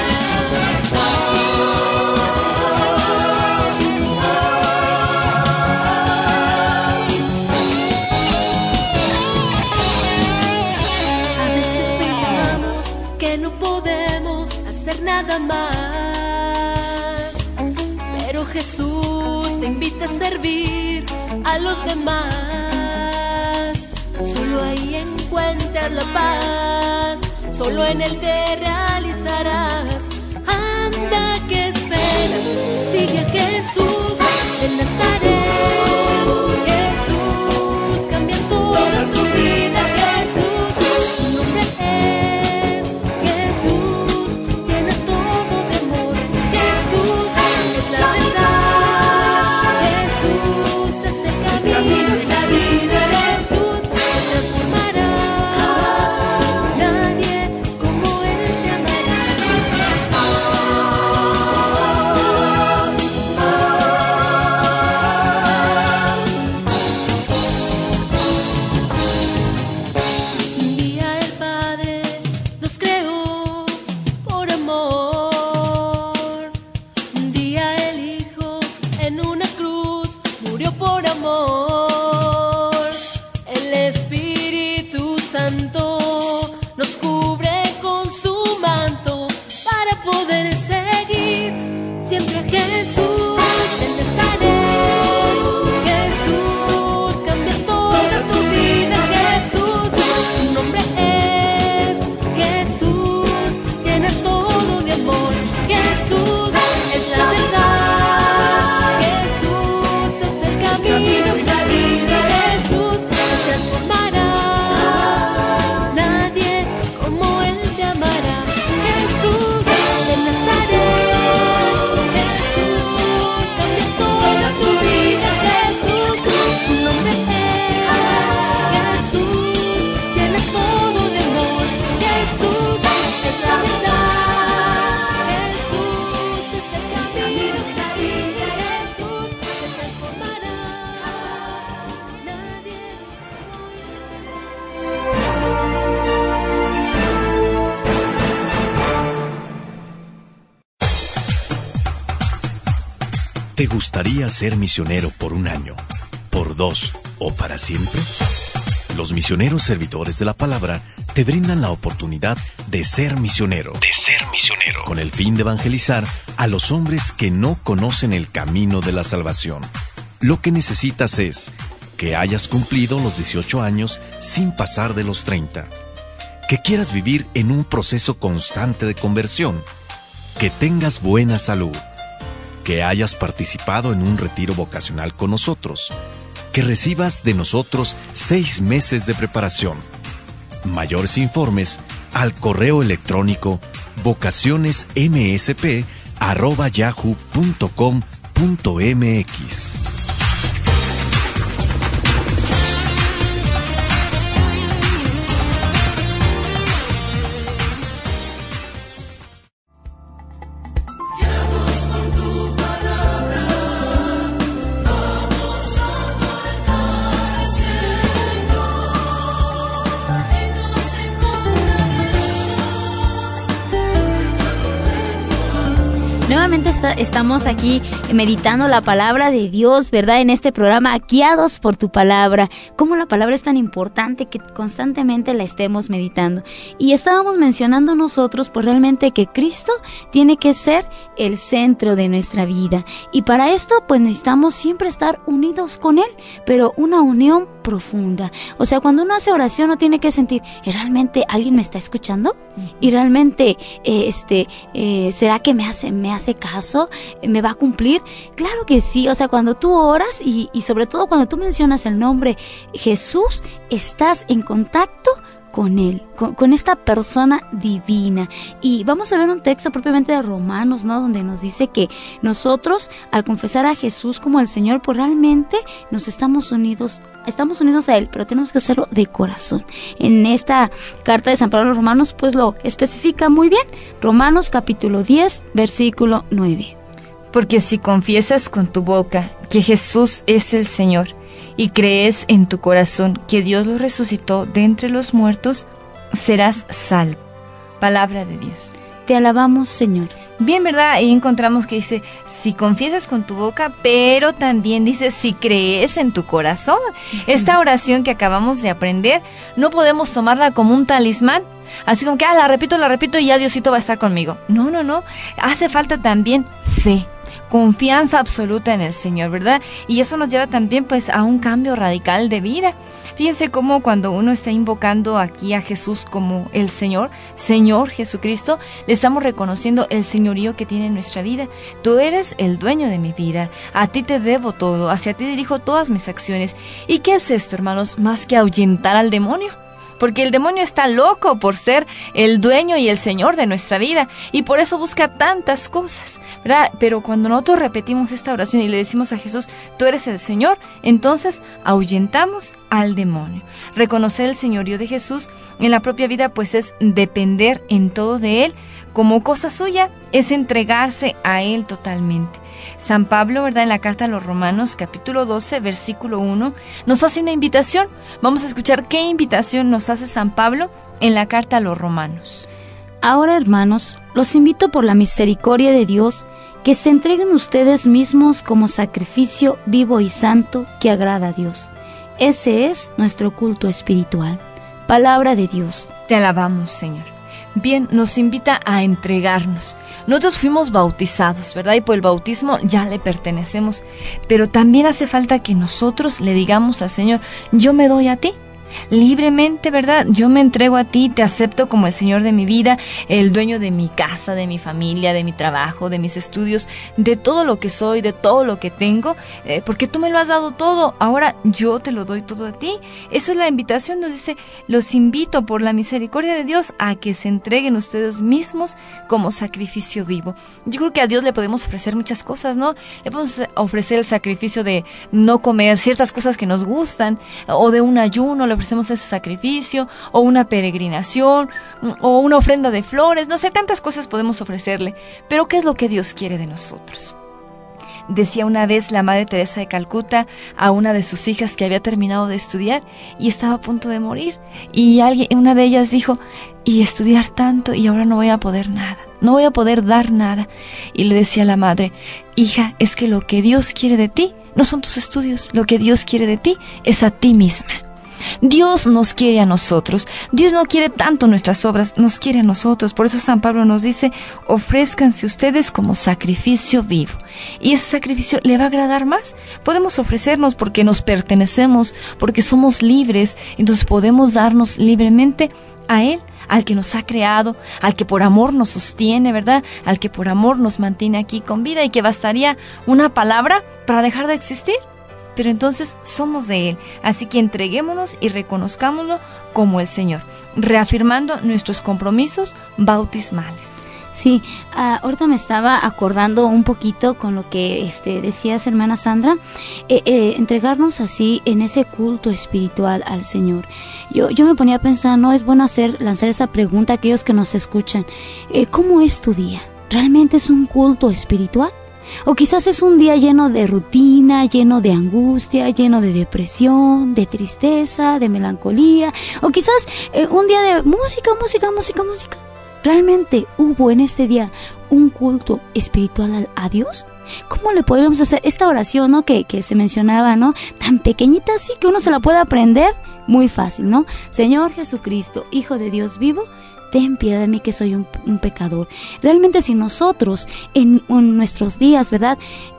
A veces pensamos que no podemos hacer nada más, pero Jesús te invita a servir a los demás. Solo ahí encuentras la paz, solo en Él te realizarás. Anda, que esperas, sigue a Jesús de Nazaret. Jesús cambia toda tu vida, Jesús, su nombre es Jesús, llena todo de amor. Jesús es la verdad. Jesús es el camino, es la vida. Jesús te transformará. Nadie como Él te amará. Un día el Padre nos creó por amor. Un día el Hijo en una cruz murió por amor. El Espíritu Santo nos cubre con su manto para poder seguir siempre a Jesús de Nazaret. Jesús cambia toda tu vida, Jesús, su nombre es Jesús, llena todo de amor. Jesús es la verdad. Jesús es el camino, es la vida. Jesús te transformará. Nadie como Él te amará. Jesús de Nazaret. Jesús cambia toda tu vida, Jesús, su nombre es Jesús, llena todo de amor. Jesús es la verdad. Jesús es el camino, es la vida. Jesús te transformará. Nadie ¿Te gustaría ser misionero por un año, por 2 o para siempre? Los misioneros servidores de la palabra te brindan la oportunidad de ser misionero. Con el fin de evangelizar a los hombres que no conocen el camino de la salvación. Lo que necesitas es que hayas cumplido los 18 años sin pasar de los 30. Que quieras vivir en un proceso constante de conversión. Que tengas buena salud. Que hayas participado en un retiro vocacional con nosotros, que recibas de nosotros 6 meses de preparación. Mayores informes al correo electrónico vocacionesmsp@yahoo.com.mx. Nuevamente estamos aquí meditando la palabra de Dios, ¿verdad? En este programa, guiados por tu palabra. Cómo la palabra es tan importante que constantemente la estemos meditando. Y estábamos mencionando nosotros, pues realmente que Cristo tiene que ser el centro de nuestra vida. Y para esto, pues necesitamos siempre estar unidos con Él, pero una unión profunda. O sea, cuando uno hace oración, uno tiene que sentir, ¿y realmente alguien me está escuchando? ¿Y realmente, será que me hace caso? ¿Me va a cumplir? Claro que sí. O sea, cuando tú oras y sobre todo cuando tú mencionas el nombre Jesús, estás en contacto con Él, con esta persona divina. Y vamos a ver un texto propiamente de Romanos, ¿no? Donde nos dice que nosotros, al confesar a Jesús como el Señor, pues realmente nos estamos unidos a Él, pero tenemos que hacerlo de corazón. En esta carta de San Pablo a los Romanos, pues lo especifica muy bien. Romanos capítulo 10, versículo 9. Porque si confiesas con tu boca que Jesús es el Señor, y crees en tu corazón que Dios lo resucitó de entre los muertos, serás salvo. Palabra de Dios. Te alabamos, Señor. Bien, ¿verdad? Ahí encontramos que dice, si confiesas con tu boca, pero también dice, si crees en tu corazón. Esta oración que acabamos de aprender, no podemos tomarla como un talismán. Así como que, la repito y ya Diosito va a estar conmigo. No. Hace falta también fe. Confianza absoluta en el Señor, ¿verdad? Y eso nos lleva también pues a un cambio radical de vida. Fíjense cómo cuando uno está invocando aquí a Jesús como el Señor Jesucristo, le estamos reconociendo el señorío que tiene en nuestra vida. Tú eres el dueño de mi vida, a ti te debo todo, hacia ti dirijo todas mis acciones. ¿Y qué es esto, hermanos? Más que ahuyentar al demonio. Porque el demonio está loco por ser el dueño y el Señor de nuestra vida, y por eso busca tantas cosas, ¿verdad? Pero cuando nosotros repetimos esta oración y le decimos a Jesús, tú eres el Señor, entonces ahuyentamos al demonio. Reconocer el señorío de Jesús en la propia vida pues es depender en todo de Él, como cosa suya, es entregarse a Él totalmente. San Pablo, ¿verdad? En la carta a los Romanos, capítulo 12, versículo 1, nos hace una invitación. Vamos a escuchar qué invitación nos hace San Pablo en la carta a los Romanos. Ahora, hermanos, los invito por la misericordia de Dios, que se entreguen ustedes mismos como sacrificio vivo y santo que agrada a Dios. Ese es nuestro culto espiritual. Palabra de Dios. Te alabamos, Señor. Bien, nos invita a entregarnos. Nosotros fuimos bautizados, ¿verdad? Y por el bautismo ya le pertenecemos. Pero también hace falta que nosotros le digamos al Señor, yo me doy a ti. Libremente, ¿verdad? Yo me entrego a ti, te acepto como el Señor de mi vida, el dueño de mi casa, de mi familia, de mi trabajo, de mis estudios, de todo lo que soy, de todo lo que tengo, porque tú me lo has dado todo, ahora yo te lo doy todo a ti. Eso es la invitación, nos dice, los invito por la misericordia de Dios a que se entreguen ustedes mismos como sacrificio vivo. Yo creo que a Dios le podemos ofrecer muchas cosas, ¿no? Le podemos ofrecer el sacrificio de no comer ciertas cosas que nos gustan, o de un ayuno, le ofrecemos ese sacrificio, o una peregrinación, o una ofrenda de flores, no sé, tantas cosas podemos ofrecerle. Pero ¿qué es lo que Dios quiere de nosotros? Decía una vez la Madre Teresa de Calcuta a una de sus hijas que había terminado de estudiar y estaba a punto de morir, y una de ellas dijo, y estudiar tanto y ahora no voy a poder nada, no voy a poder dar nada. Y le decía a la madre, hija, es que lo que Dios quiere de ti no son tus estudios, lo que Dios quiere de ti es a ti misma. Dios nos quiere a nosotros. Dios no quiere tanto nuestras obras, nos quiere a nosotros. Por eso San Pablo nos dice, ofrézcanse ustedes como sacrificio vivo. Y ese sacrificio le va a agradar más. Podemos ofrecernos porque nos pertenecemos, porque somos libres. Entonces podemos darnos libremente a Él, al que nos ha creado, al que por amor nos sostiene, ¿verdad? Al que por amor nos mantiene aquí con vida, y que bastaría una palabra para dejar de existir. Pero entonces somos de Él, así que entreguémonos y reconozcámoslo como el Señor, reafirmando nuestros compromisos bautismales. Sí, ahorita me estaba acordando un poquito con lo que decías, hermana Sandra, entregarnos así en ese culto espiritual al Señor. Yo me ponía a pensar, no es bueno lanzar esta pregunta a aquellos que nos escuchan. ¿Cómo es tu día? ¿Realmente es un culto espiritual? O quizás es un día lleno de rutina, lleno de angustia, lleno de depresión, de tristeza, de melancolía, o quizás un día de música. ¿Realmente hubo en este día un culto espiritual a Dios? ¿Cómo le podríamos hacer esta oración, ¿no? que se mencionaba, ¿no? Tan pequeñita así que uno se la puede aprender muy fácil, ¿no? Señor Jesucristo, Hijo de Dios vivo, ten piedad de mí que soy un pecador. Realmente si nosotros en nuestros días, ¿verdad?,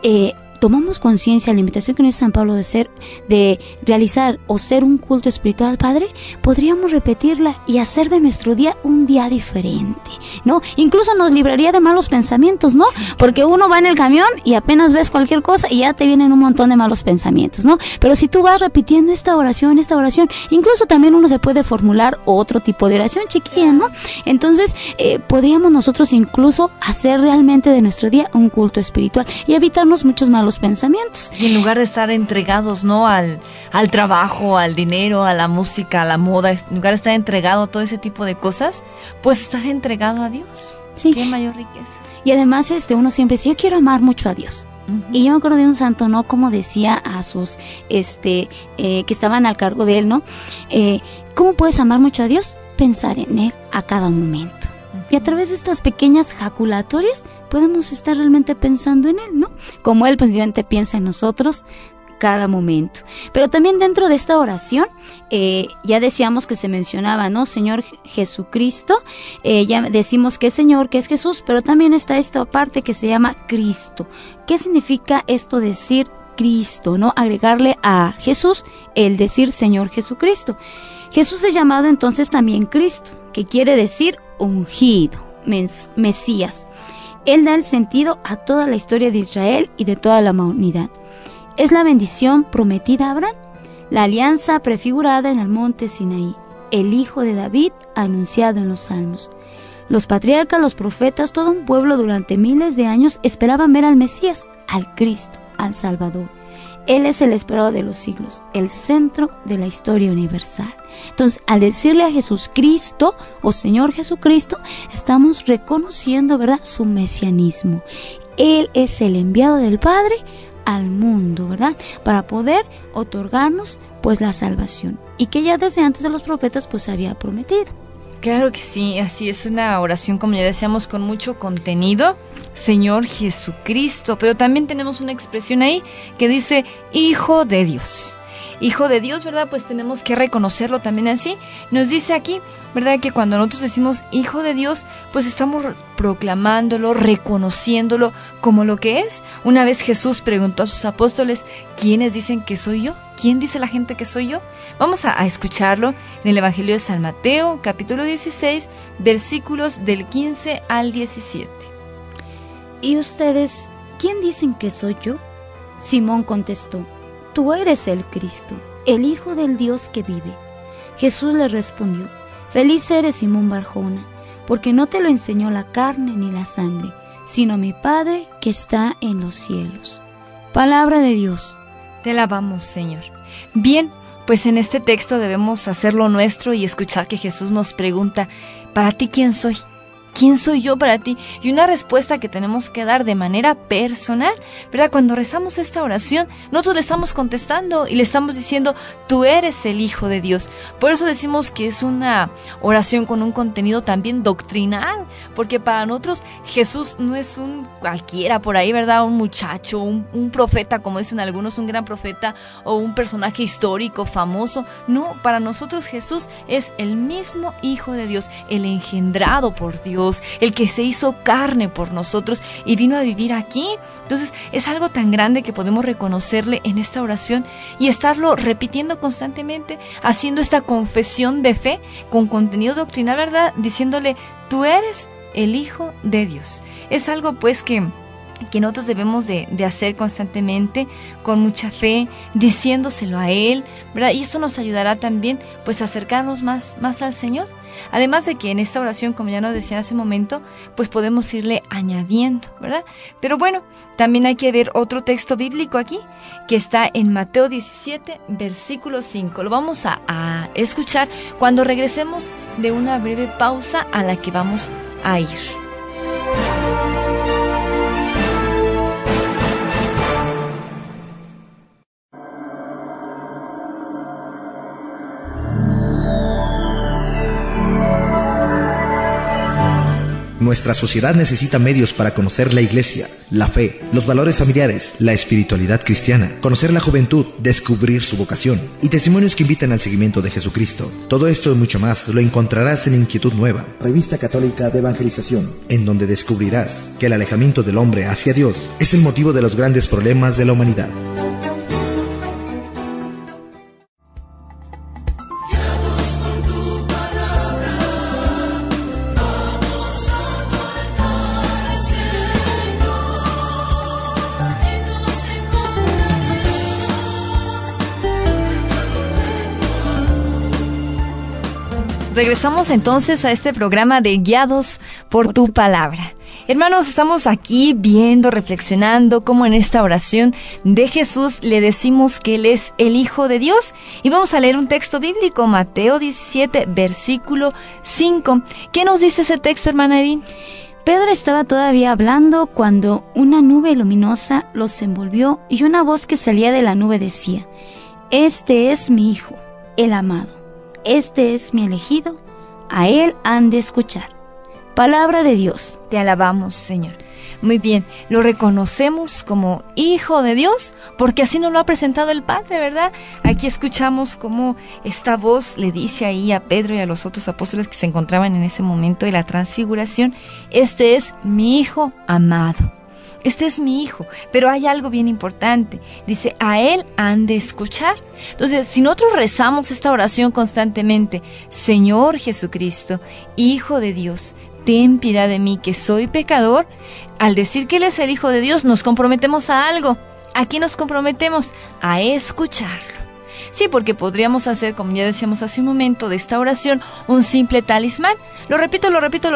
tomamos conciencia de la invitación que nos dice San Pablo de realizar o ser un culto espiritual al Padre, podríamos repetirla y hacer de nuestro día un día diferente, ¿no? Incluso nos libraría de malos pensamientos, ¿no? Porque uno va en el camión y apenas ves cualquier cosa y ya te vienen un montón de malos pensamientos, ¿no? Pero si tú vas repitiendo esta oración, incluso también uno se puede formular otro tipo de oración chiquilla, ¿no? Entonces, podríamos nosotros incluso hacer realmente de nuestro día un culto espiritual y evitarnos muchos malos pensamientos. Y en lugar de estar entregados, ¿no?, al trabajo, al dinero, a la música, a la moda, en lugar de estar entregado a todo ese tipo de cosas, pues estar entregado a Dios. Sí. Qué mayor riqueza. Y además uno siempre dice, yo quiero amar mucho a Dios. Uh-huh. Y yo me acuerdo de un santo, ¿no?, como decía a sus que estaban al cargo de él, ¿no? ¿Cómo puedes amar mucho a Dios? Pensar en Él a cada momento. Y a través de estas pequeñas jaculatorias podemos estar realmente pensando en Él, ¿no? Como Él precisamente piensa en nosotros cada momento. Pero también dentro de esta oración, ya decíamos que se mencionaba, ¿no? Señor Jesucristo, ya decimos que es Señor, que es Jesús, pero también está esta parte que se llama Cristo. ¿Qué significa esto decir Cristo, ¿no? Agregarle a Jesús el decir Señor Jesucristo. Jesús es llamado entonces también Cristo, que quiere decir ungido, Mesías. Él da el sentido a toda la historia de Israel y de toda la humanidad. Es la bendición prometida a Abraham, la alianza prefigurada en el monte Sinaí, el hijo de David anunciado en los Salmos. Los patriarcas, los profetas, todo un pueblo durante miles de años esperaban ver al Mesías, al Cristo, al Salvador. Él es el esperado de los siglos, el centro de la historia universal. Entonces, al decirle a Jesús Cristo o Señor Jesucristo, estamos reconociendo, ¿verdad?, su mesianismo. Él es el enviado del Padre al mundo, ¿verdad?, para poder otorgarnos, pues, la salvación. Y que ya desde antes de los profetas, pues, había prometido. Claro que sí, así es, una oración, como ya decíamos, con mucho contenido, Señor Jesucristo, pero también tenemos una expresión ahí que dice Hijo de Dios. Hijo de Dios, ¿verdad? Pues tenemos que reconocerlo también así. Nos dice aquí, ¿verdad?, que cuando nosotros decimos Hijo de Dios, pues estamos proclamándolo, reconociéndolo como lo que es. Una vez Jesús preguntó a sus apóstoles, ¿quiénes dicen que soy yo? ¿Quién dice la gente que soy yo? Vamos a escucharlo en el Evangelio de San Mateo, capítulo 16, versículos del 15 al 17. ¿Y ustedes, quién dicen que soy yo? Simón contestó, tú eres el Cristo, el Hijo del Dios que vive. Jesús le respondió, feliz eres, Simón Barjona, porque no te lo enseñó la carne ni la sangre, sino mi Padre que está en los cielos. Palabra de Dios. Te alabamos, Señor. Bien, pues en este texto debemos hacerlo nuestro y escuchar que Jesús nos pregunta, ¿para ti quién soy? ¿Quién soy yo para ti? Y una respuesta que tenemos que dar de manera personal, ¿verdad? Cuando rezamos esta oración, nosotros le estamos contestando y le estamos diciendo, tú eres el Hijo de Dios. Por eso decimos que es una oración con un contenido también doctrinal, porque para nosotros Jesús no es un cualquiera por ahí, ¿verdad? Un muchacho, un profeta, como dicen algunos, un gran profeta o un personaje histórico, famoso. No, para nosotros Jesús es el mismo Hijo de Dios, el engendrado por Dios, el que se hizo carne por nosotros y vino a vivir aquí. Entonces es algo tan grande que podemos reconocerle en esta oración y estarlo repitiendo constantemente, haciendo esta confesión de fe con contenido doctrinal, ¿verdad? Diciéndole, tú eres el Hijo de Dios. Es algo pues que nosotros debemos de hacer constantemente, con mucha fe, diciéndoselo a Él, ¿verdad? Y eso nos ayudará también pues a acercarnos más al Señor. Además de que en esta oración, como ya nos decían hace un momento, pues podemos irle añadiendo, ¿verdad? Pero bueno, también hay que ver otro texto bíblico aquí, que está en Mateo 17, versículo 5. Lo vamos a escuchar cuando regresemos de una breve pausa a la que vamos a ir. Nuestra sociedad necesita medios para conocer la iglesia, la fe, los valores familiares, la espiritualidad cristiana, conocer la juventud, descubrir su vocación y testimonios que invitan al seguimiento de Jesucristo. Todo esto y mucho más lo encontrarás en Inquietud Nueva, revista católica de evangelización, en donde descubrirás que el alejamiento del hombre hacia Dios es el motivo de los grandes problemas de la humanidad. Regresamos entonces a este programa de Guiados por tu Palabra. Hermanos, estamos aquí viendo, reflexionando cómo en esta oración de Jesús le decimos que Él es el Hijo de Dios. Y vamos a leer un texto bíblico, Mateo 17, versículo 5. ¿Qué nos dice ese texto, hermana Edith? Pedro estaba todavía hablando cuando una nube luminosa los envolvió y una voz que salía de la nube decía: Este es mi Hijo, el amado. Este es mi elegido, a Él han de escuchar. Palabra de Dios. Te alabamos, Señor. Muy bien, lo reconocemos como Hijo de Dios, porque así nos lo ha presentado el Padre, ¿verdad? Aquí escuchamos cómo esta voz le dice ahí a Pedro y a los otros apóstoles que se encontraban en ese momento de la transfiguración: Este es mi Hijo amado. Este es mi Hijo, pero hay algo bien importante. Dice, a Él han de escuchar. Entonces, si nosotros rezamos esta oración constantemente: Señor Jesucristo, Hijo de Dios, ten piedad de mí que soy pecador, al decir que Él es el Hijo de Dios, nos comprometemos a algo. ¿A qué nos comprometemos? A escucharlo. Sí, porque podríamos hacer, como ya decíamos hace un momento, de esta oración un simple talismán. Lo repito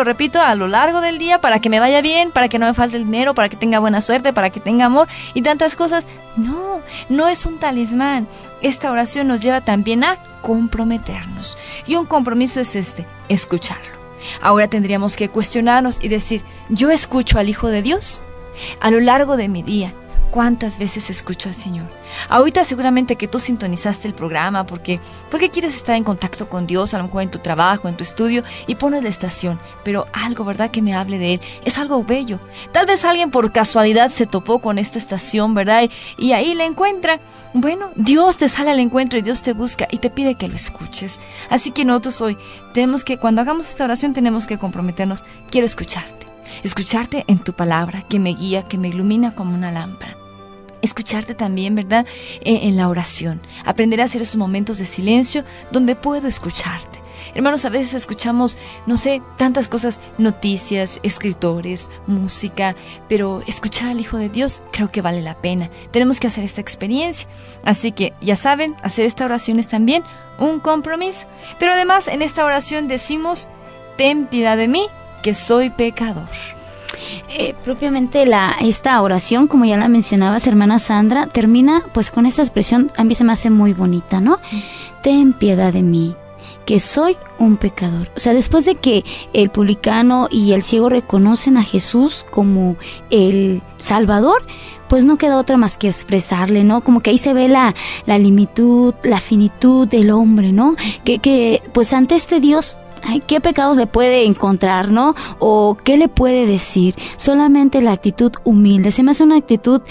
a lo largo del día para que me vaya bien, para que no me falte el dinero, para que tenga buena suerte, para que tenga amor y tantas cosas. No, no es un talismán. Esta oración nos lleva también a comprometernos. Y un compromiso es escucharlo. Ahora tendríamos que cuestionarnos y decir, ¿yo escucho al Hijo de Dios? A lo largo de mi día, ¿cuántas veces escucho al Señor? Ahorita seguramente que tú sintonizaste el programa porque quieres estar en contacto con Dios, a lo mejor en tu trabajo, en tu estudio, y pones la estación, pero algo, ¿verdad?, que me hable de Él, es algo bello. Tal vez alguien por casualidad se topó con esta estación, ¿verdad?, y ahí la encuentra. Bueno, Dios te sale al encuentro y Dios te busca y te pide que lo escuches. Así que nosotros hoy tenemos que, cuando hagamos esta oración, tenemos que comprometernos. Quiero escucharte en tu palabra, que me guía, que me ilumina como una lámpara. Escucharte también, ¿verdad?, en la oración. Aprender a hacer esos momentos de silencio donde puedo escucharte. Hermanos, a veces escuchamos, no sé, tantas cosas, noticias, escritores, música, pero escuchar al Hijo de Dios creo que vale la pena. Tenemos que hacer esta experiencia. Así que, ya saben, hacer esta oración es también un compromiso. Pero además, en esta oración decimos, ten piedad de mí, que soy pecador. Propiamente esta oración, como ya la mencionabas, hermana Sandra, termina pues con esta expresión, a mí se me hace muy bonita, ¿no? Ten piedad de mí, que soy un pecador. O sea, después de que el publicano y el ciego reconocen a Jesús como el Salvador, pues no queda otra más que expresarle, ¿no? Como que ahí se ve la limitud, la finitud del hombre, ¿no? Que pues ante este Dios, ay, ¿qué pecados le puede encontrar, no? O ¿qué le puede decir? Solamente la actitud humilde. Se me hace una actitud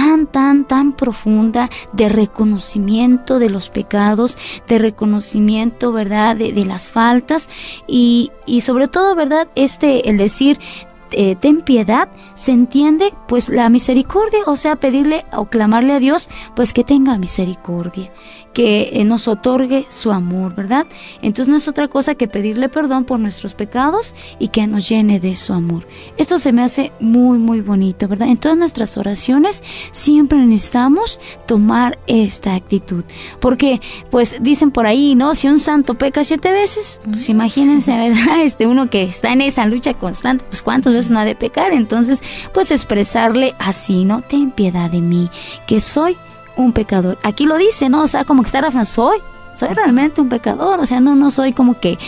tan profunda de reconocimiento de los pecados, de reconocimiento, ¿verdad?, de las faltas y sobre todo, ¿verdad?, el decir, ten piedad, se entiende pues la misericordia, o sea, pedirle o clamarle a Dios pues que tenga misericordia, que nos otorgue su amor, ¿verdad? Entonces no es otra cosa que pedirle perdón por nuestros pecados y que nos llene de su amor. Esto se me hace muy muy bonito, ¿verdad? En todas nuestras oraciones siempre necesitamos tomar esta actitud, porque pues dicen por ahí, ¿no? Si un santo peca 7 veces, pues imagínense, ¿verdad? Uno que está en esa lucha constante, pues cuántas veces no ha de pecar. Entonces pues expresarle así, ¿no? Ten piedad de mí, que soy un pecador. Aquí lo dice, ¿no? O sea, como que está reflejando, soy realmente un pecador, o sea, no soy como que,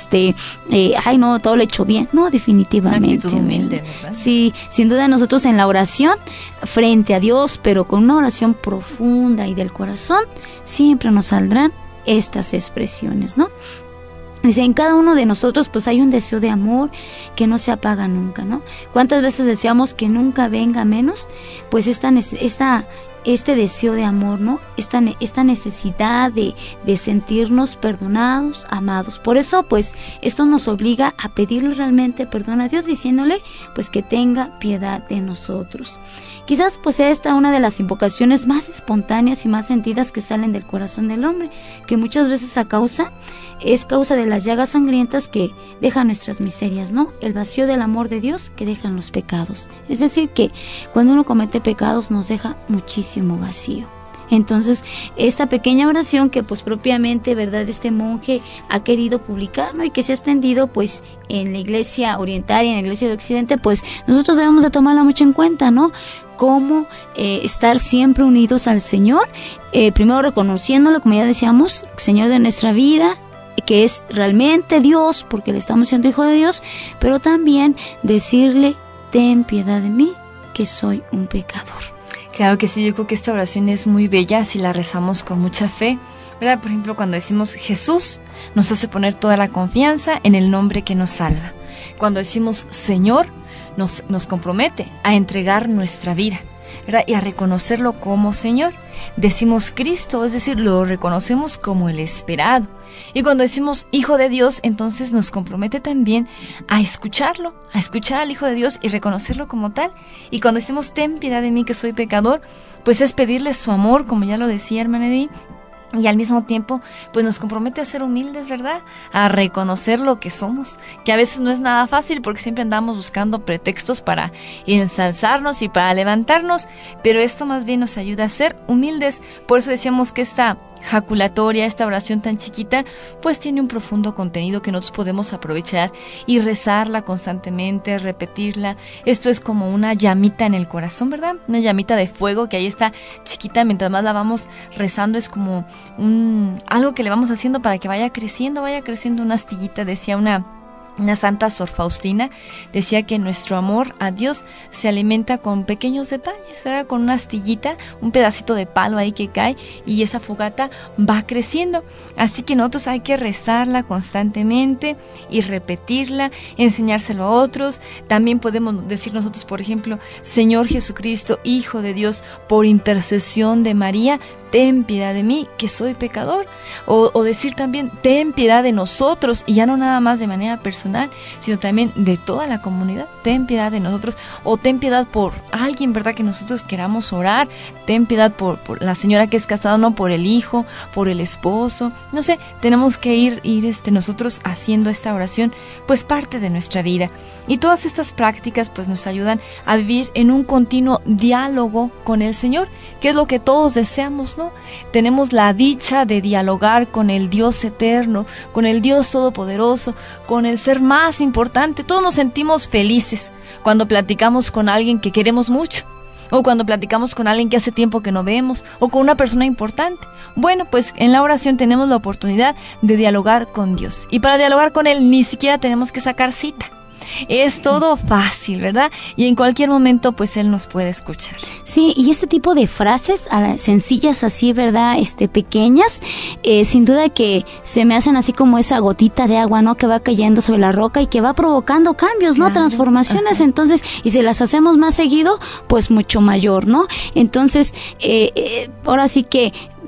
ay, no, todo lo he hecho bien. No, definitivamente. Actitud humilde, ¿verdad? Sí, sin duda nosotros en la oración, frente a Dios, pero con una oración profunda y del corazón, siempre nos saldrán estas expresiones, ¿no? Dice, en cada uno de nosotros pues hay un deseo de amor que no se apaga nunca, ¿no? ¿Cuántas veces deseamos que nunca venga menos? Pues este deseo de amor, ¿no? Esta necesidad de sentirnos perdonados, amados. Por eso, pues, esto nos obliga a pedirle realmente perdón a Dios, diciéndole, pues, que tenga piedad de nosotros. Quizás, pues, sea esta una de las invocaciones más espontáneas y más sentidas que salen del corazón del hombre, que muchas veces es causa de las llagas sangrientas que dejan nuestras miserias, ¿no? El vacío del amor de Dios que dejan los pecados. Es decir, que cuando uno comete pecados nos deja muchísimo vacío. Entonces, esta pequeña oración que pues propiamente, ¿verdad?, este monje ha querido publicar, ¿no? Y que se ha extendido pues en la iglesia oriental y en la iglesia de Occidente, pues nosotros debemos de tomarla mucho en cuenta, ¿no? Cómo estar siempre unidos al Señor, primero reconociéndolo, como ya decíamos, Señor de nuestra vida, que es realmente Dios, porque le estamos siendo hijo de Dios, pero también decirle, ten piedad de mí, que soy un pecador. Claro que sí, yo creo que esta oración es muy bella si la rezamos con mucha fe, ¿verdad? Por ejemplo, cuando decimos Jesús, nos hace poner toda la confianza en el nombre que nos salva. Cuando decimos Señor, nos compromete a entregar nuestra vida, ¿verdad? Y a reconocerlo como Señor. Decimos Cristo, es decir, lo reconocemos como el esperado. Y cuando decimos Hijo de Dios, entonces nos compromete también a escucharlo, a escuchar al Hijo de Dios y reconocerlo como tal. Y cuando decimos ten piedad de mí que soy pecador, pues es pedirle su amor, como ya lo decía hermana Edith. Y al mismo tiempo, pues nos compromete a ser humildes, ¿verdad? A reconocer lo que somos, que a veces no es nada fácil porque siempre andamos buscando pretextos para ensalzarnos y para levantarnos, pero esto más bien nos ayuda a ser humildes. Por eso decíamos que esta jaculatoria, esta oración tan chiquita, pues tiene un profundo contenido que nosotros podemos aprovechar y rezarla constantemente, repetirla. Esto es como una llamita en el corazón, ¿verdad? Una llamita de fuego que ahí está chiquita, mientras más la vamos rezando es como algo que le vamos haciendo para que vaya creciendo una astillita. Decía una santa Sor Faustina, decía que nuestro amor a Dios se alimenta con pequeños detalles, ¿verdad? Con una astillita, un pedacito de palo ahí que cae y esa fogata va creciendo. Así que nosotros hay que rezarla constantemente y repetirla, enseñárselo a otros. También podemos decir nosotros, por ejemplo, Señor Jesucristo, Hijo de Dios, por intercesión de María, ten piedad de mí, que soy pecador. O decir también, ten piedad de nosotros, y ya no nada más de manera personal, sino también de toda la comunidad. Ten piedad de nosotros, o ten piedad por alguien, ¿verdad?, que nosotros queramos orar. Ten piedad por la señora que es casada, no, por el hijo, por el esposo. No sé, tenemos que ir nosotros haciendo esta oración, pues parte de nuestra vida. Y todas estas prácticas pues nos ayudan a vivir en un continuo diálogo con el Señor, que es lo que todos deseamos, ¿no? Tenemos la dicha de dialogar con el Dios eterno, con el Dios todopoderoso, con el ser más importante. Todos nos sentimos felices cuando platicamos con alguien que queremos mucho, o cuando platicamos con alguien que hace tiempo que no vemos, o con una persona importante. Bueno, pues en la oración tenemos la oportunidad de dialogar con Dios, y para dialogar con Él ni siquiera tenemos que sacar cita. Es todo fácil, ¿verdad? Y en cualquier momento pues Él nos puede escuchar. Sí, y este tipo de frases sencillas así, ¿verdad? Pequeñas, sin duda que se me hacen así como esa gotita de agua, ¿no? Que va cayendo sobre la roca y que va provocando cambios, ¿no? Claro. Transformaciones. Ajá. Entonces, y si las hacemos más seguido, pues mucho mayor, ¿no? Entonces, ahora sí que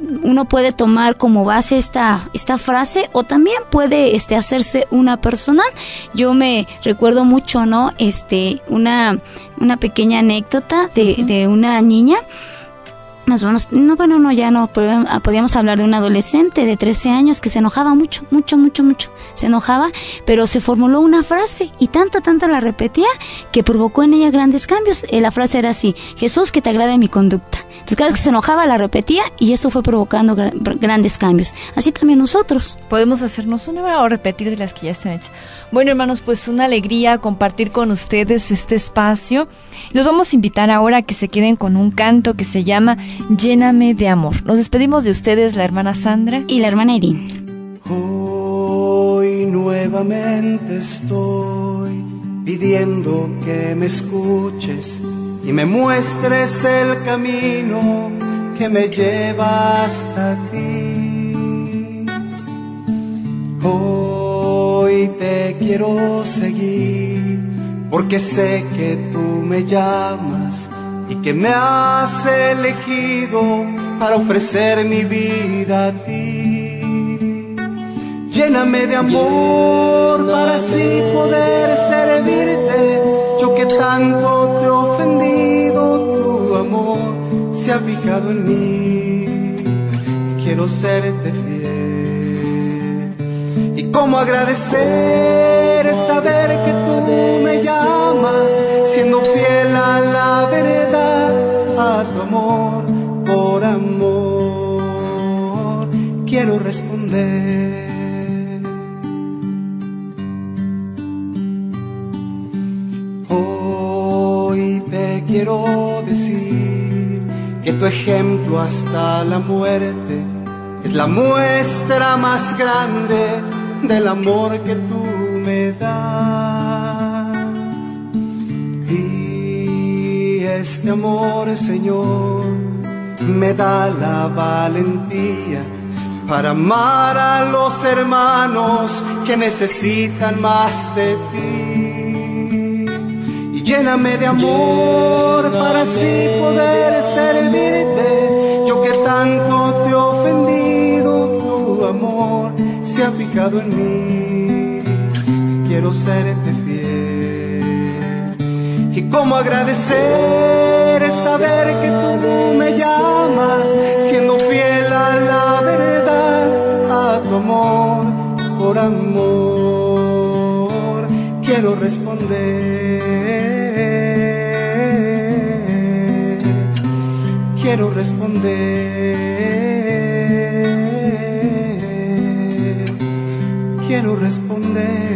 uno puede tomar como base esta frase, o también puede hacerse una personal. Yo me recuerdo mucho, ¿no? Una pequeña anécdota de una niña, más o menos, podíamos hablar de un adolescente de 13 años que se enojaba mucho, se enojaba, pero se formuló una frase y tanta la repetía que provocó en ella grandes cambios. La frase era así: Jesús, que te agrade mi conducta. Entonces cada vez que se enojaba la repetía y esto fue provocando grandes cambios. Así también nosotros. Podemos hacernos una o repetir de las que ya están hechas. Bueno, hermanos, pues una alegría compartir con ustedes este espacio. Los vamos a invitar ahora a que se queden con un canto que se llama Lléname de amor. Nos despedimos de ustedes, la hermana Sandra y la hermana Irene. Hoy nuevamente estoy pidiendo que me escuches y me muestres el camino que me lleva hasta ti. Hoy te quiero seguir porque sé que tú me llamas y que me has elegido para ofrecer mi vida a ti. Lléname de amor para así poder servirte. Yo que tanto te he ofendido, tu amor se ha fijado en mí y quiero serte fiel. Y cómo agradecer saber que tú me llamas, siendo fiel a la verdad, a tu amor, por amor quiero responder. Hoy te quiero decir que tu ejemplo hasta la muerte es la muestra más grande del amor que tú me das. Y este amor, Señor, me da la valentía para amar a los hermanos que necesitan más de ti. Y lléname de amor para así poder servirte. Yo que tanto te he ofendido, tu amor se ha fijado en mí, quiero serte fiel. Y cómo agradecer saber que tú me llamas, siendo fiel a la verdad, a tu amor, por amor quiero responder. Quiero responder. Quiero responder.